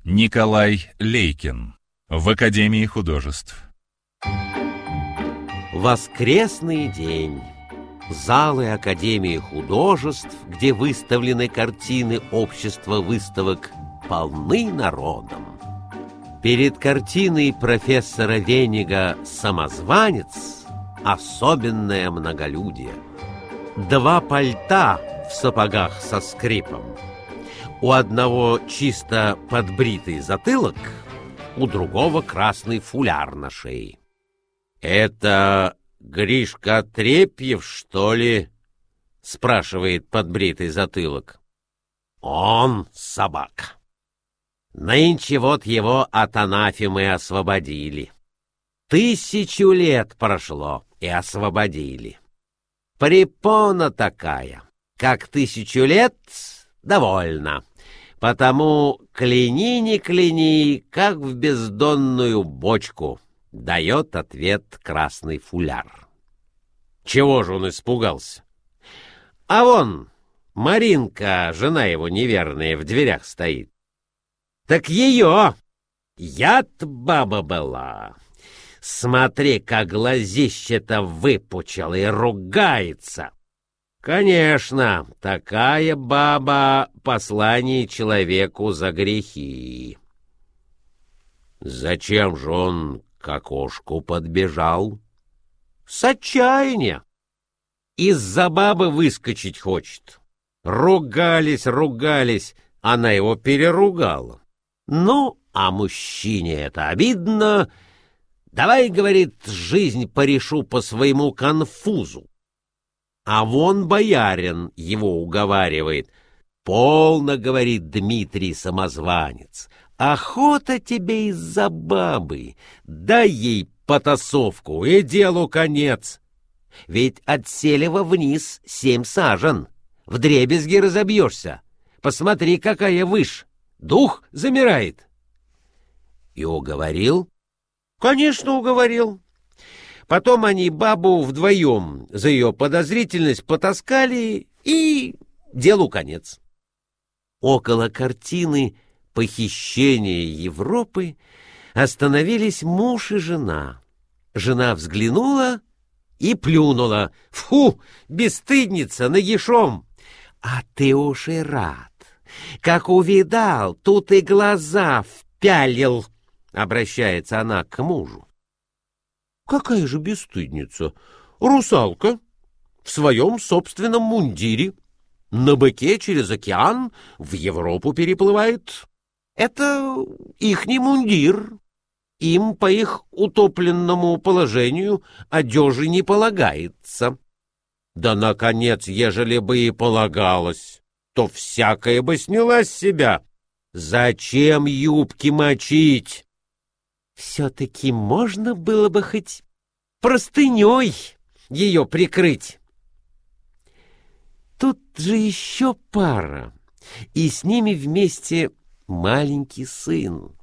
Николай Лейкин в Академии художеств. Воскресный день. Залы Академии художеств, где выставлены картины общества выставок, полны народом. Перед картиной профессора Венига «Самозванец» особенное многолюдие. Два пальта в сапогах со скрипом. У одного чисто подбритый затылок, у другого красный фуляр на шее. «Это Гришка Трепьев, что ли?» — спрашивает подбритый затылок. «Он собака. Нынче вот его от анафемы освободили. 1000 лет прошло, и освободили. Препона такая, как 1000 лет, довольно. Потому кляни не кляни, как в бездонную бочку», — дает ответ красный фуляр. Чего же он испугался? А вон Маринка, жена его неверная, в дверях стоит. Так ее, яд баба была. Смотри, как глазище-то выпучила и ругается. Конечно, такая баба — послание человеку за грехи. Зачем же он к окошку подбежал? С отчаяния. Из-за бабы выскочить хочет. Ругались, она его переругала. Ну, а мужчине это обидно. Давай, говорит, жизнь порешу по своему конфузу. А вон боярин его уговаривает. Полно, говорит Дмитрий Самозванец, охота тебе из-за бабы. Дай ей потасовку, и делу конец. Ведь от Селева вниз 7 сажен. Вдребезги разобьешься. Посмотри, какая выш. Дух замирает. И уговорил? Конечно, уговорил. Потом они бабу вдвоем за ее подозрительность потаскали, и делу конец. Около картины «Похищение Европы» остановились муж и жена. Жена взглянула и плюнула. «Фу, бесстыдница, нагишом!» «А ты уж и рад! Как увидал, тут и глаза впялил!» Обращается она к мужу. «Какая же бесстыдница! Русалка в своем собственном мундире на быке через океан в Европу переплывает. Это ихний мундир. Им по их утопленному положению одежи не полагается. Да, наконец, ежели бы и полагалось, то всякое бы сняла с себя. Зачем юбки мочить? Все-таки можно было бы хоть простыней ее прикрыть. Тут же еще пара, и с ними вместе маленький сын.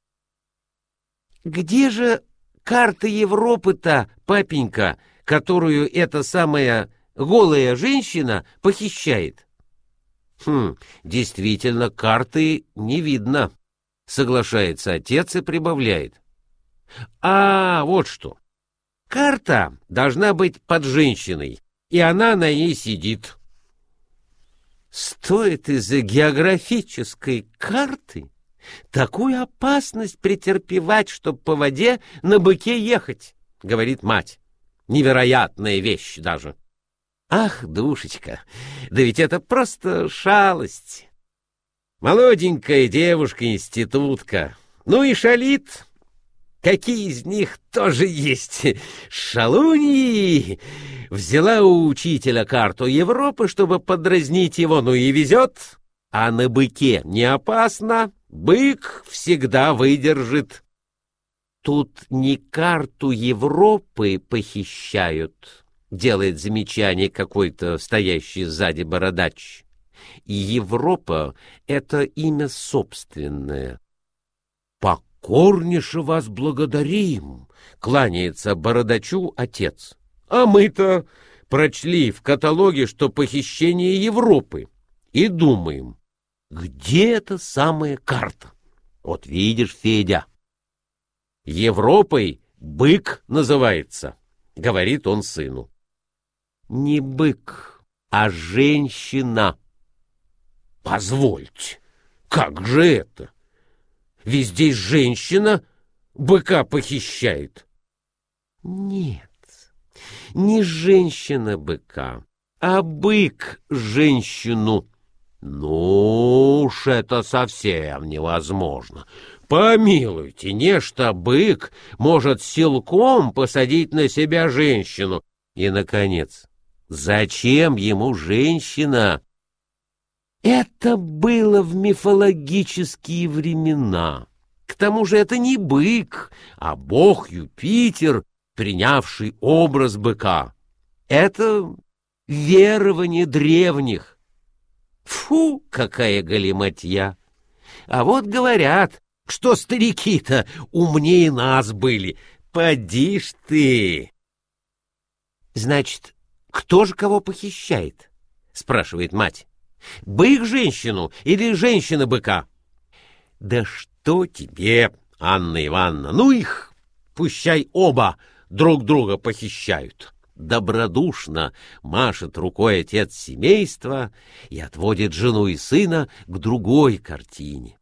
Где же карта Европы-то, папенька, которую эта самая голая женщина похищает? Действительно, карты не видно, соглашается отец и прибавляет. А вот что. Карта должна быть под женщиной, и она на ней сидит. Стоит из-за географической карты такую опасность претерпевать, чтоб по воде на быке ехать, говорит мать. Невероятная вещь даже. Ах, душечка, да ведь это просто шалость. Молоденькая девушка-институтка, ну и шалит. Какие из них тоже есть шалуньи. Взяла у учителя карту Европы, чтобы подразнить его, ну и везет. А на быке не опасно, бык всегда выдержит. Тут не карту Европы похищают, делает замечание какой-то стоящий сзади бородач. И Европа — это имя собственное. «Покорнейше вас благодарим», — кланяется бородачу отец. «А мы-то прочли в каталоге, что похищение Европы, и думаем, где эта самая карта? Вот видишь, Федя, Европой бык называется, говорит он сыну. Не бык, а женщина. Позвольте, как же это? Ведь здесь женщина быка похищает. Нет, не женщина быка, а бык женщину. Ну уж это совсем невозможно. Помилуйте, нечто бык может силком посадить на себя женщину. И, наконец, зачем ему женщина? Это было в мифологические времена. К тому же это не бык, а бог Юпитер, принявший образ быка. Это верование древних. Фу, какая галиматья! А вот говорят, что старики-то умнее нас были. Поди ж ты! Значит, кто же кого похищает? Спрашивает мать. Бык женщину или женщина быка? Да что тебе, Анна Ивановна, ну их, пущай оба друг друга похищают. Добродушно машет рукой отец семейства и отводит жену и сына к другой картине.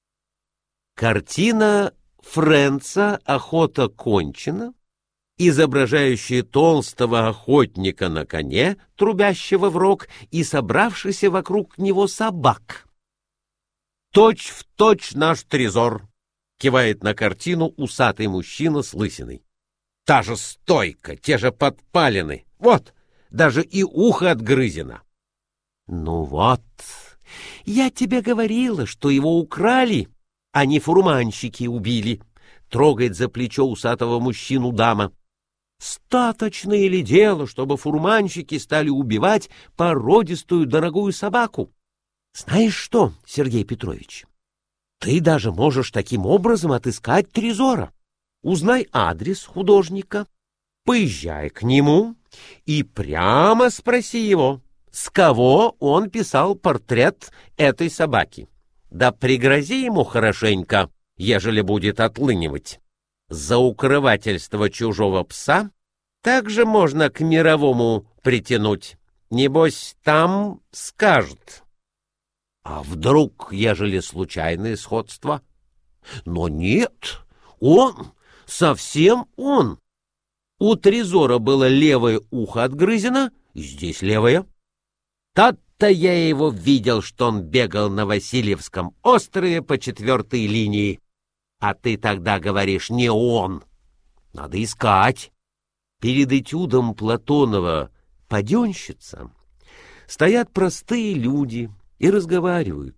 Картина Френца «Охота кончена», изображающая толстого охотника на коне, трубящего в рог, и собравшийся вокруг него собак. «Точь в точь наш трезор», — кивает на картину усатый мужчина с лысиной. «Та же стойка, те же подпалины, вот, даже и ухо отгрызено». «Ну вот, я тебе говорила, что его украли, а не фурманщики убили», — трогает за плечо усатого мужчину дама. «Статочное ли дело, чтобы фурманщики стали убивать породистую дорогую собаку? Знаешь что, Сергей Петрович, ты даже можешь таким образом отыскать трезора. Узнай адрес художника, поезжай к нему и прямо спроси его, с кого он писал портрет этой собаки. Да пригрози ему хорошенько, ежели будет отлынивать. За укрывательство чужого пса также можно к мировому притянуть. Небось, там скажет. А вдруг, ежели случайное сходство? Но нет, он, совсем он. У трезора было левое ухо отгрызено, и здесь левое. Тот-то я его видел, что он бегал на Васильевском острове по 4-й линии. А ты тогда говоришь, не он. Надо искать. Перед этюдом Платонова «Паденщица» стоят простые люди и разговаривают.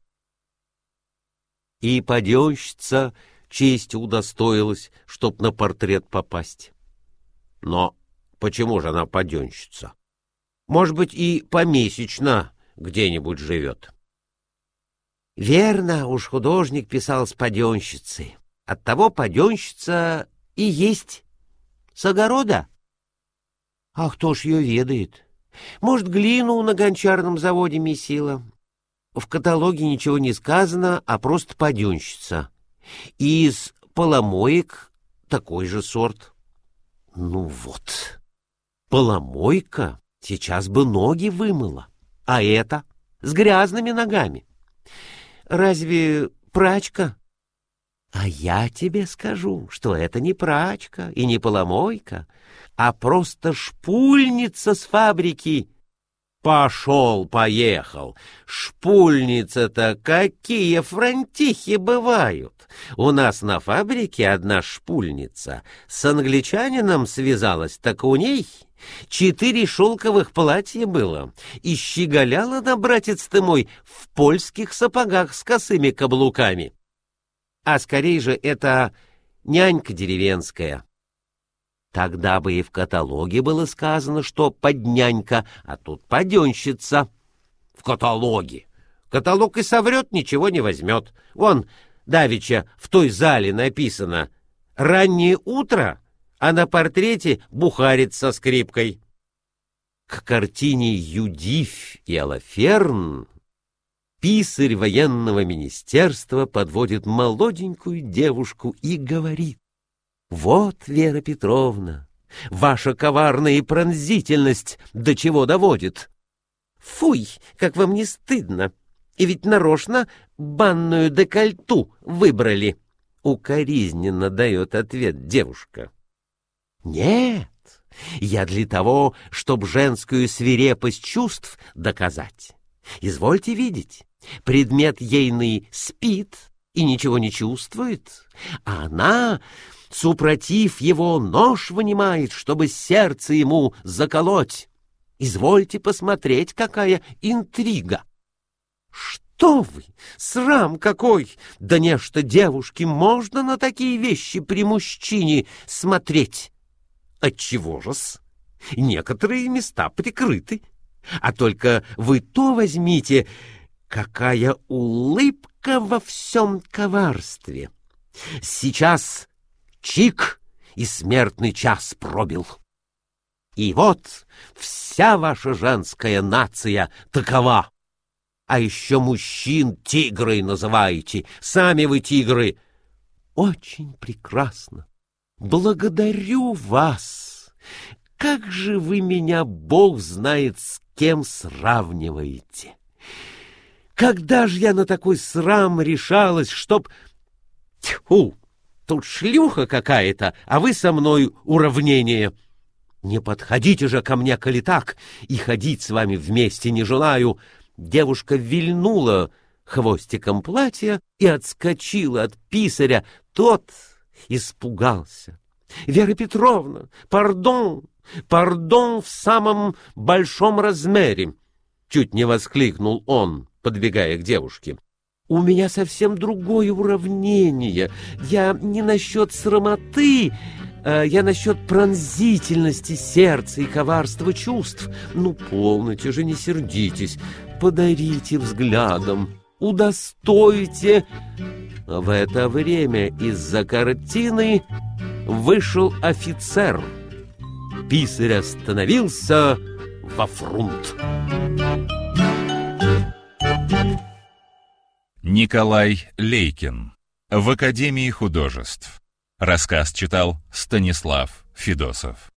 И паденщица честью удостоилась, чтоб на портрет попасть. Но почему же она паденщица? Может быть, и помесячно где-нибудь живет. Верно, уж художник писал с паденщицей. Оттого паденщица и есть. С огорода? А кто ж ее ведает? Может, глину на гончарном заводе месила? В каталоге ничего не сказано, а просто паденщица. И из поломоек такой же сорт. Ну вот, поломойка сейчас бы ноги вымыла, а это с грязными ногами. Разве прачка? А я тебе скажу, что это не прачка и не поломойка, а просто шпульница с фабрики. Пошел-поехал. Шпульница-то какие франтихи бывают. У нас на фабрике одна шпульница с англичанином связалась, так у ней 4 шелковых платья было, и щеголяла она, братец ты мой, в польских сапогах с косыми каблуками. А скорее же это нянька деревенская. Тогда бы и в каталоге было сказано, что поднянька, а тут паденщица. В каталоге. Каталог и соврет, ничего не возьмет. Вон, давеча в той зале написано «Раннее утро», а на портрете бухарец со скрипкой. К картине «Юдифь и Алаферн» писарь военного министерства подводит молоденькую девушку и говорит: «Вот, Вера Петровна, ваша коварная пронзительность до чего доводит. Фуй, как вам не стыдно! И ведь нарочно банную декольту выбрали!» Укоризненно дает ответ девушка. «Нет, я для того, чтоб женскую свирепость чувств доказать. Извольте видеть, предмет ейный спит и ничего не чувствует, а она, супротив его, нож вынимает, чтобы сердце ему заколоть. Извольте посмотреть, какая интрига!» «Что вы? Срам какой! Да нечто девушке можно на такие вещи при мужчине смотреть? Отчего же-с? Некоторые места прикрыты. А только вы то возьмите, какая улыбка во всем коварстве! Сейчас чик, и смертный час пробил. И вот вся ваша женская нация такова. А еще мужчин тигрой называете. Сами вы тигры. Очень прекрасно. Благодарю вас. Как же вы меня, Бог знает, с кем сравниваете? Когда же я на такой срам решалась, чтоб... Тьфу, тут шлюха какая-то, а вы со мной уравнение. Не подходите же ко мне, коли так, и ходить с вами вместе не желаю. Девушка вильнула хвостиком платья и отскочила от писаря. Тот испугался. «Вера Петровна, пардон, пардон в самом большом размере!» Чуть не воскликнул он, подбегая к девушке. «У меня совсем другое уравнение. Я не насчет срамоты, я насчет пронзительности сердца и коварства чувств. Ну, полноте же, не сердитесь. Подарите взглядом, удостойте». В это время из-за картины вышел офицер. Писарь остановился во фрунт. Николай Лейкин. В Академии художеств. Рассказ читал Станислав Федосов.